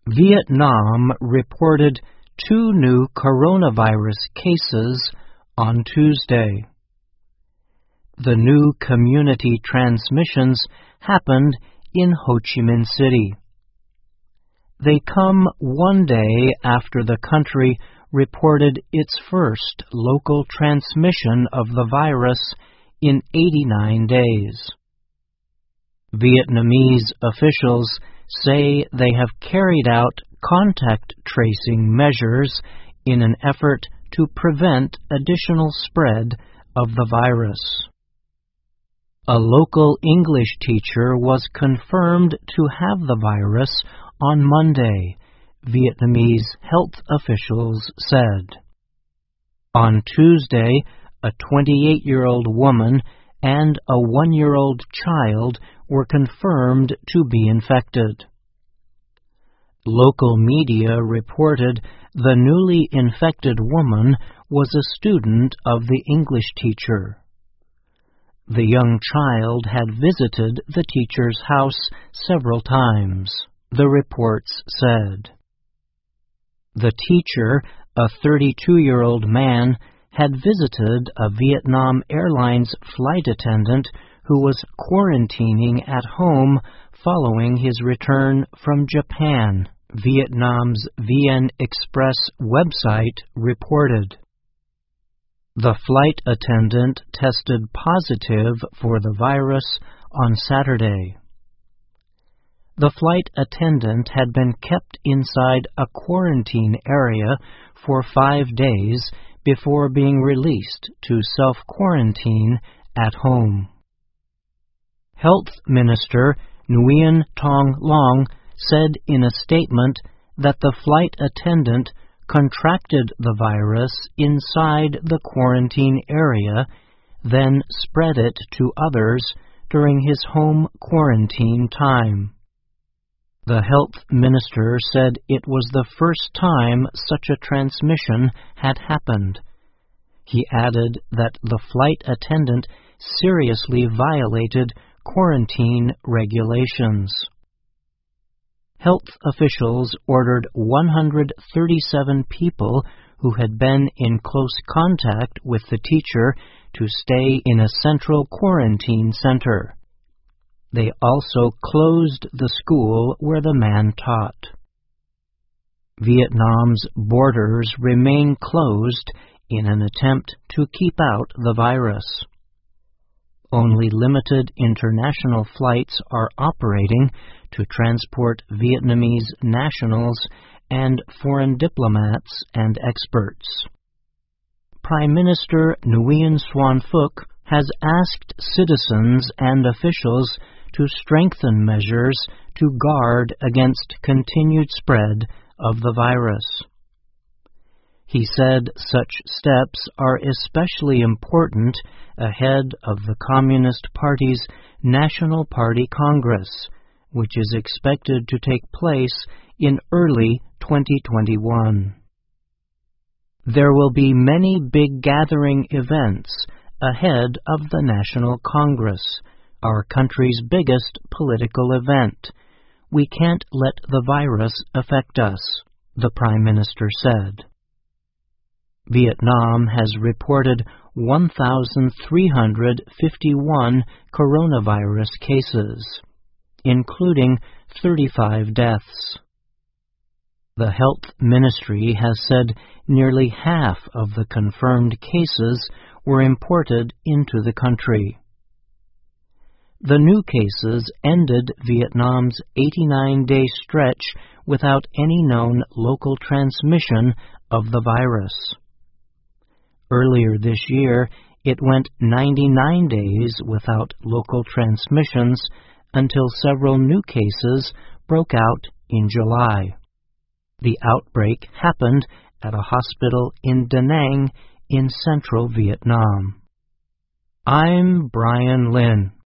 Vietnam reported 2 new coronavirus cases on Tuesday. The new community transmissions happened in Ho Chi Minh City. They come one day after the country reported its first local transmission of the virus in 89 days. Vietnamese officials say they have carried out contact tracing measures in an effort to prevent additional spread of the virus. A local English teacher was confirmed to have the virus on Monday, Vietnamese health officials said. On Tuesday, a 28-year-old woman and a 1-year-old child were confirmed to be infected. Local media reported the newly infected woman was a student of the English teacher. The young child had visited the teacher's house several times, the reports said. The teacher, a 32-year-old man, had visited a Vietnam Airlines flight attendant who was quarantining at home following his return from Japan, Vietnam's VN Express website reported. The flight attendant tested positive for the virus on Saturday. The flight attendant had been kept inside a quarantine area for 5 days before being released to self-quarantine at home. Health Minister Nguyen Tong Long said in a statement that the flight attendant contracted the virus inside the quarantine area, then spread it to others during his home quarantine time. The health minister said it was the first time such a transmission had happened. He added that the flight attendant seriously violated quarantine regulations. Health officials ordered 137 people who had been in close contact with the teacher to stay in a central quarantine center. They also closed the school where the man taught. Vietnam's borders remain closed in an attempt to keep out the virus. Only limited international flights are operating to transport Vietnamese nationals and foreign diplomats and experts. Prime Minister Nguyen Xuan Phuc has asked citizens and officials to strengthen measures to guard against continued spread of the virus. He said such steps are especially important ahead of the Communist Party's National Party Congress, which is expected to take place in early 2021. There will be many big gathering events ahead of the National Congress, our country's biggest political event. We can't let the virus affect us, the Prime Minister said. Vietnam has reported 1,351 coronavirus cases, including 35 deaths. The Health Ministry has said nearly half of the confirmed cases were imported into the country. The new cases ended Vietnam's 89-day stretch without any known local transmission of the virus. Earlier this year, it went 99 days without local transmissions until several new cases broke out in July. The outbreak happened at a hospital in Da Nang in central Vietnam. I'm Brian Lynn.